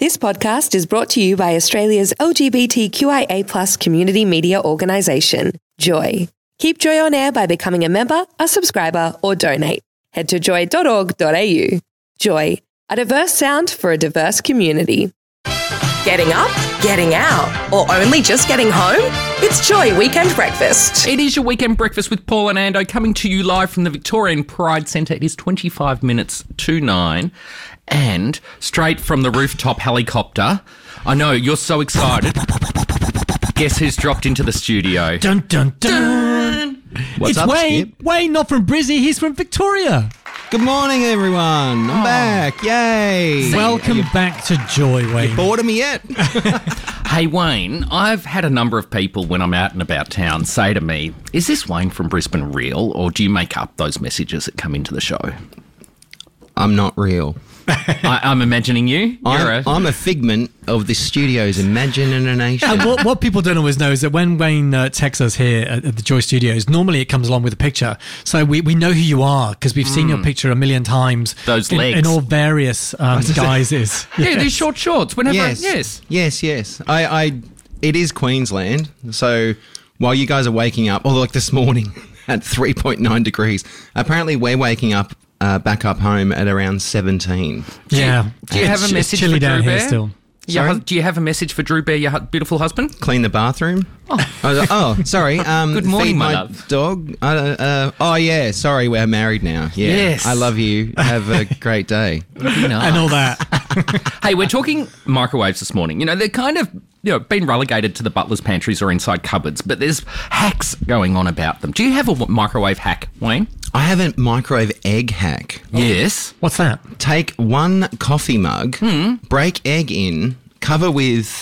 This podcast is brought to you by Australia's LGBTQIA+ community media organisation, Joy. Keep Joy on air by becoming a member, a subscriber, or donate. Head to joy.org.au. Joy, a diverse sound for a diverse community. Getting up, getting out, or only just getting home? It's Joy Weekend Breakfast. It is your weekend breakfast with Paul and Ando, coming to you live from the Victorian Pride Centre. It is 25 minutes to 9 and straight from the rooftop helicopter. I know, you're so excited. Guess who's dropped into the studio? Dun, dun, dun. What's it's up, Wayne. Skip? Wayne, not from Brizzy, he's from Victoria. Good morning, everyone. I'm back. Yay. Welcome back to Joy, Wayne. Bored of me yet? Hey, Wayne, I've had a number of people when I'm out and about town say to me, is this Wayne from Brisbane real, or do you make up those messages that come into the show? I'm not real. I'm imagining you. I'm a figment of the studio's imagination. And what people don't always know is that when Wayne texts us here at the Joy Studios, normally it comes along with a picture. So we know who you are because we've seen your picture a million times. Those in, legs. in all various guises. Yeah, these short shorts. Whenever, Yes. It is Queensland. So while you guys are waking up, like this morning at 3.9 degrees, apparently we're waking up back up home at around 17. Yeah. Do you have a It's message chilly for down Drew here Bear? still. Sorry? Do you have a message for Drew Bear, your beautiful husband? Clean the bathroom. Sorry. Good morning, feed my my love. dog. Yeah. Sorry, we're married now. Yeah. Yes. I love you. Have a great day. And all that. Hey, we're talking microwaves this morning. You know, they're kind of, been relegated to the butler's pantries or inside cupboards, but there's hacks going on about them. Do you have a microwave hack, Wayne? I have a microwave egg hack. Yes. What's that? Take one coffee mug, break egg in, cover with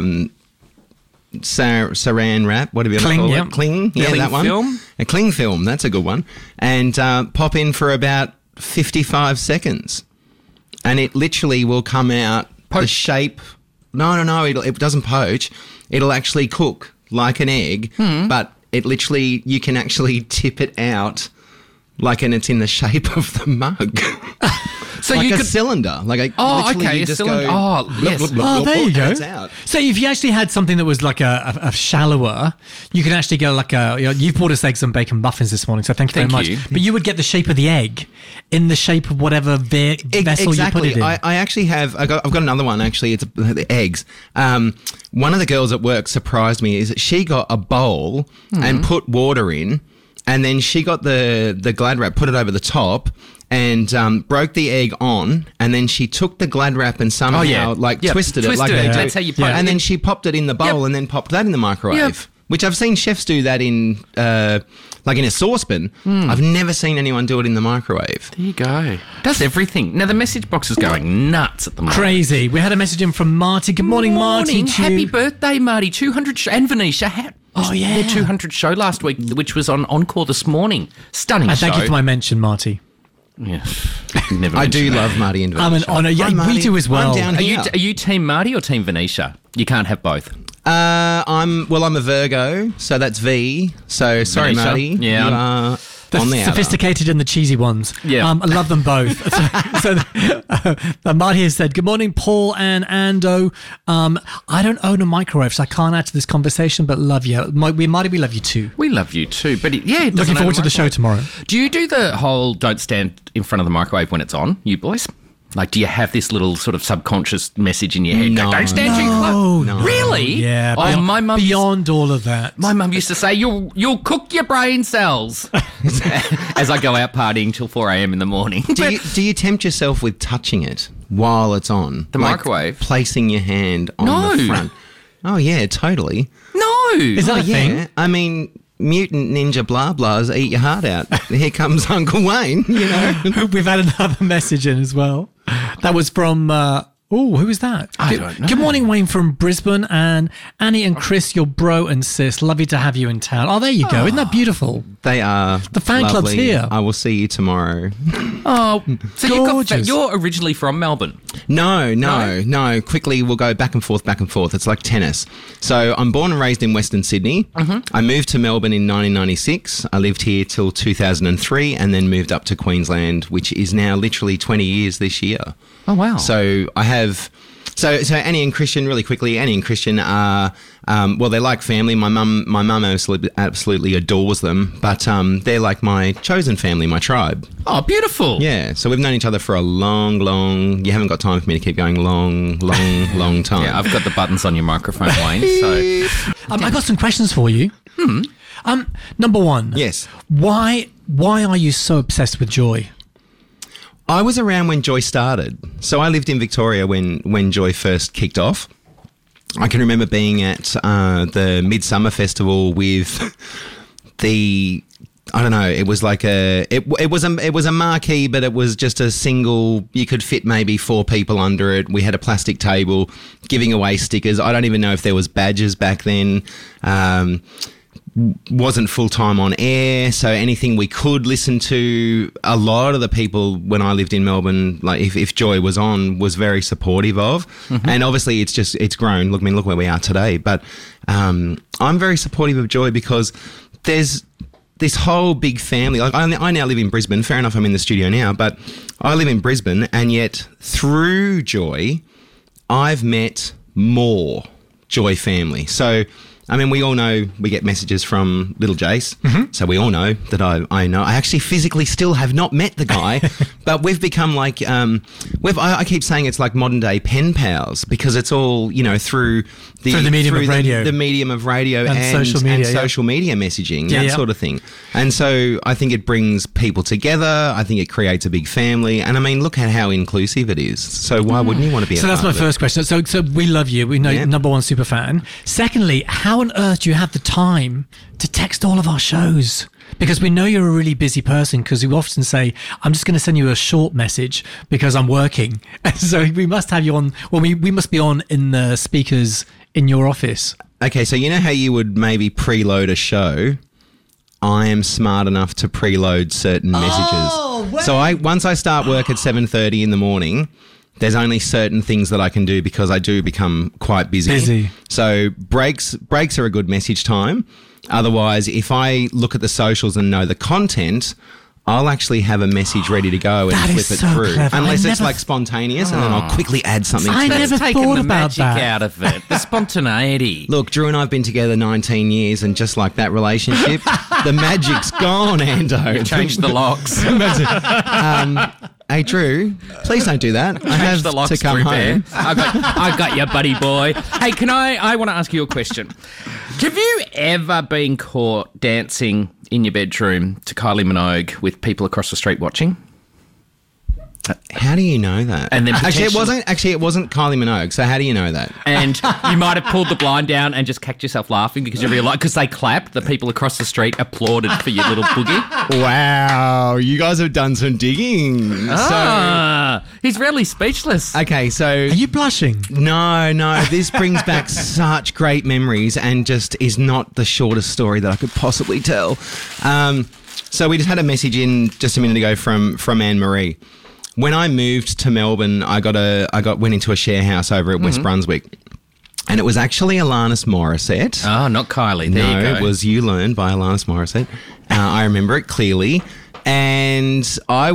saran wrap, whatever you Cling, call yep. it. Cling, yeah, Cling that one. film? A cling film, that's a good one. And pop in for about 55 seconds. And it literally will come out the shape. No, it doesn't poach. It'll actually cook like an egg, but it literally, you can actually tip it out and it's in the shape of the mug. So like you a could cylinder. okay, a cylinder. There you go. It's out. So if you actually had something that was like a shallower, you could actually go like you've bought us eggs and bacon muffins this morning, so thank you very much. you. But you would get the shape of the egg in the shape of whatever vessel you put it in. I actually have. I've got another one. Actually, it's the eggs. One of the girls at work surprised me. Is that she got a bowl and put water in, and then she got the Glad wrap, put it over the top, and broke the egg on, and then she took the Glad wrap and somehow twisted it like they do. That's how you put it. And then she popped it in the bowl and then popped that in the microwave. Yep. Which I've seen chefs do that in, in a saucepan. I've never seen anyone do it in the microwave. There you go. Does everything. Now, the message box is going nuts at the moment. Crazy. We had a message in from Marty. Good morning, Marty. Happy birthday, Marty. 200 and Venetia. Their 200 show last week, which was on Encore this morning. Stunning show. Thank you for my mention, Marty. Yeah. Never I do mentioned that. love Marty and I'm Venetia. an honour. Yeah, Hi, Marty. we do as well. I'm down Are here. you Team Marty or Team Venetia? You can't have both. I'm a Virgo, so that's V. So sorry, Venetia. Marty. Yeah, you are The on the outer. sophisticated and the cheesy ones. Yeah. I love them both. Marty has said, good morning, Paul and Ando. I don't own a microwave, so I can't add to this conversation, but love you. Marty, we love you too. We love you too. But it Looking doesn't forward to own a the show microwave. tomorrow. Do you do the whole don't stand in front of the microwave when it's on, you boys? Like, do you have this little sort of subconscious message in your head? No. Don't stand too close. No. Really? Yeah. Oh, my mum. Beyond all of that. My mum used to say, "You'll cook your brain cells," as I go out partying till 4 a.m. in the morning. Do you tempt yourself with touching it while it's on? The microwave? Placing your hand on No. the front. Oh, yeah, totally. No. Is that a thing? Yeah. I mean, mutant ninja blah blahs eat your heart out. Here comes Uncle Wayne, you know. We've had another message in as well. That was from... who was that? I don't know. Good morning, Wayne from Brisbane, and Annie and Chris, your bro and sis. Lovely to have you in town. Oh, there you go. Isn't that beautiful? They are The fan club's lovely. here. I will see you tomorrow. Oh, so Gorgeous. you're originally from Melbourne. No. Quickly, we'll go back and forth. It's like tennis. So I'm born and raised in Western Sydney. I moved to Melbourne in 1996. I lived here till 2003 and then moved up to Queensland, which is now literally 20 years this year. Oh, wow. So I have So Annie and Christian, really quickly, Annie and Christian are, they're like family. My mum absolutely adores them, but they're like my chosen family, my tribe. Oh, beautiful. Yeah, so we've known each other for a long, you haven't got time for me to keep going, long time. Yeah, I've got the buttons on your microphone, Wayne, so... I got some questions for you. Number one. Yes. Why are you so obsessed with Joy? I was around when Joy started. So I lived in Victoria when Joy first kicked off. I can remember being at the Midsummer Festival with the... I don't know. It was like it was a marquee, but it was just a single. You could fit maybe 4 people under it. We had a plastic table, giving away stickers. I don't even know if there was badges back then. Wasn't full time on air, so anything we could listen to. A lot of the people when I lived in Melbourne, like if Joy was on, was very supportive of. And obviously it's grown. Look where we are today. But I'm very supportive of Joy because there's this whole big family. Like I now live in Brisbane. Fair enough, I'm in the studio now, but I live in Brisbane, and yet through Joy, I've met more Joy family. So, I mean, we all know we get messages from little Jace, so we all know that I know. I actually physically still have not met the guy, but we've become like, I keep saying it's like modern day pen pals because it's all, through the medium of radio. The medium of radio and social media messaging, that sort of thing. And so I think it brings people together. I think it creates a big family. And I mean, look at how inclusive it is. So why wouldn't you want to be a part of it? So that's my first question. So we love you. We know number one super fan. Secondly, how on earth do you have the time to text all of our shows? Because we know you're a really busy person, because you often say, I'm just going to send you a short message because I'm working. And so we must have you on, we must be on in the speakers in your office. Okay, so you know how you would maybe preload a show? I am smart enough to preload certain messages. So once I start work at 7:30 in the morning, there's only certain things that I can do because I do become quite busy. So breaks are a good message time. Otherwise, if I look at the socials and know the content, I'll actually have a message ready to go and flip it through. Clever. Unless it's like spontaneous, and then I'll quickly add something to it. I never thought about that. Out of it, the spontaneity. Look, Drew and I have been together 19 years, and just like that relationship, the magic's gone, Ando. Change the locks. Hey, Drew, please don't do that. I have the locks to come home. I've got you, buddy boy. Hey, I want to ask you a question. Have you ever been caught dancing in your bedroom to Kylie Minogue with people across the street watching? How do you know that? And then it wasn't Kylie Minogue. So how do you know that? And you might have pulled the blind down and just cacked yourself laughing because you realised, because they clapped, the people across the street applauded for your little boogie. Wow, you guys have done some digging. He's really speechless. Okay, so are you blushing? No. This brings back such great memories, and just is not the shortest story that I could possibly tell. So we just had a message in just a minute ago from Anne Marie. When I moved to Melbourne, I went into a share house over at West Brunswick, and it was actually Alanis Morissette. Oh, not Kylie. There you go. It was You Learn by Alanis Morissette. I remember it clearly. And I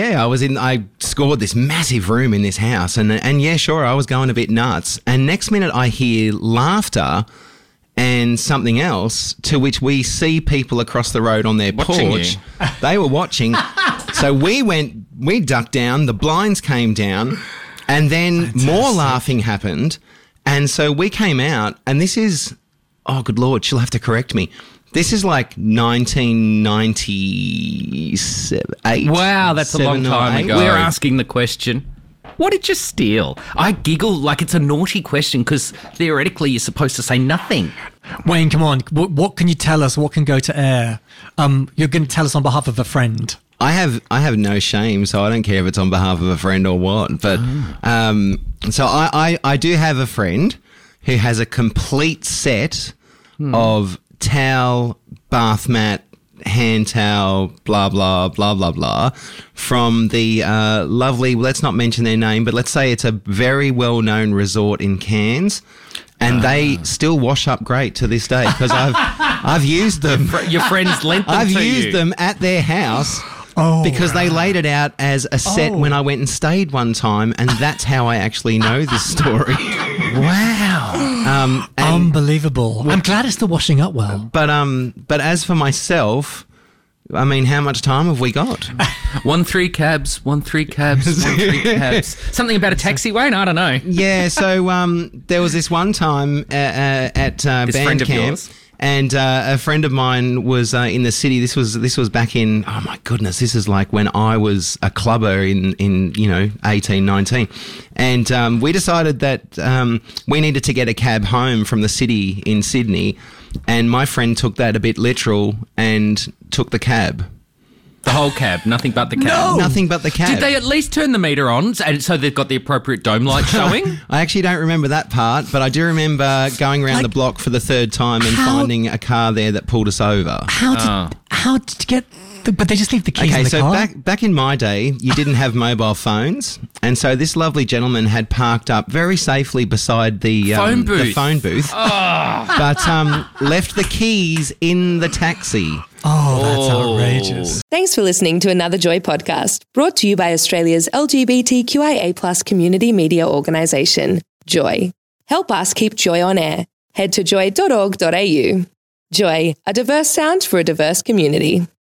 scored this massive room in this house, and yeah, sure, I was going a bit nuts. And next minute I hear laughter and something else, to which we see people across the road on their porch. They were watching. So we ducked down, the blinds came down, and then more laughing happened. And so we came out, and this is, oh, good Lord, she'll have to correct me. This is like 1998. Wow, that's a long time ago. We're asking the question, what did you steal? I giggle like it's a naughty question because theoretically you're supposed to say nothing. Wayne, come on. What can you tell us? What can go to air? You're going to tell us on behalf of a friend. I have no shame, so I don't care if it's on behalf of a friend or what. But so I do have a friend who has a complete set of towel, bath mat, hand towel, blah, blah, blah, blah, blah, from the lovely, let's not mention their name, but let's say it's a very well-known resort in Cairns. And they still wash up great to this day because I've used them. Your friends lent them I've to used you. them at their house. because they laid it out as a set when I went and stayed one time, and that's how I actually know this story. Wow. Unbelievable. I'm glad it's still washing up well. But as for myself, I mean, how much time have we got? 1-3 cabs, 1-3 cabs, 1-3 cabs. Something about a taxi, Wayne? I don't know. Yeah, so there was this one time at band friend of camp. yours? And a friend of mine was in the city. This was back in, oh my goodness, this is like when I was a clubber in 18, 19. And we decided that we needed to get a cab home from the city in Sydney. And my friend took that a bit literal and took the cab. The whole cab, nothing but the cab. No. Nothing but the cab. Did they at least turn the meter on and so they've got the appropriate dome light showing? I actually don't remember that part, but I do remember going around the block for the third time and finding a car there that pulled us over. How did you get... But they just leave the keys in the car? Okay, so back in my day, you didn't have mobile phones, and so this lovely gentleman had parked up very safely beside the phone booth, but left the keys in the taxi. Oh, that's outrageous. Thanks for listening to another Joy podcast, brought to you by Australia's LGBTQIA+ community media organisation, Joy. Help us keep Joy on air. Head to joy.org.au. Joy, a diverse sound for a diverse community.